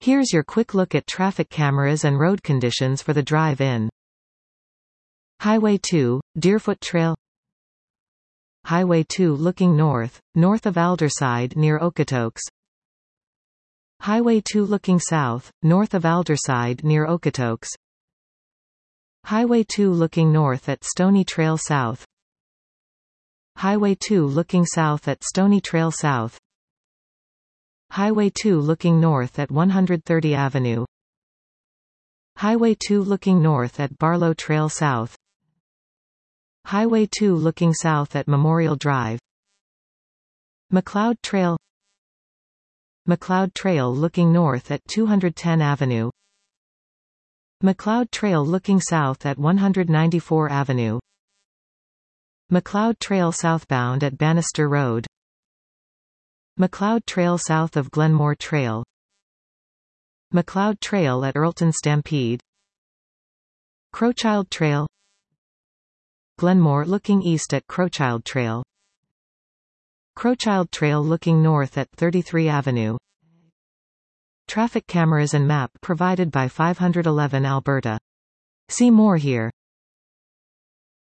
Here's your quick look at traffic cameras and road conditions for the drive in. Highway 2, Deerfoot Trail. Highway 2 looking north, north of Alderside near Okotoks. Highway 2 looking south, north of Alderside near Okotoks. Highway 2 looking north at Stony Trail South. Highway 2 looking south at Stony Trail South. Highway 2 looking north at 130 Avenue. Highway 2 looking north at Barlow Trail South. Highway 2 looking south at Memorial Drive. McLeod Trail. McLeod Trail looking north at 210 Avenue. McLeod Trail looking south at 194 Avenue. McLeod Trail southbound at Bannister Road. McLeod Trail south of Glenmore Trail. McLeod Trail at Earlton Stampede. Crowchild Trail. Glenmore looking east at Crowchild Trail. Crowchild Trail looking north at 33 Avenue. Traffic cameras and map provided by 511 Alberta. See more here.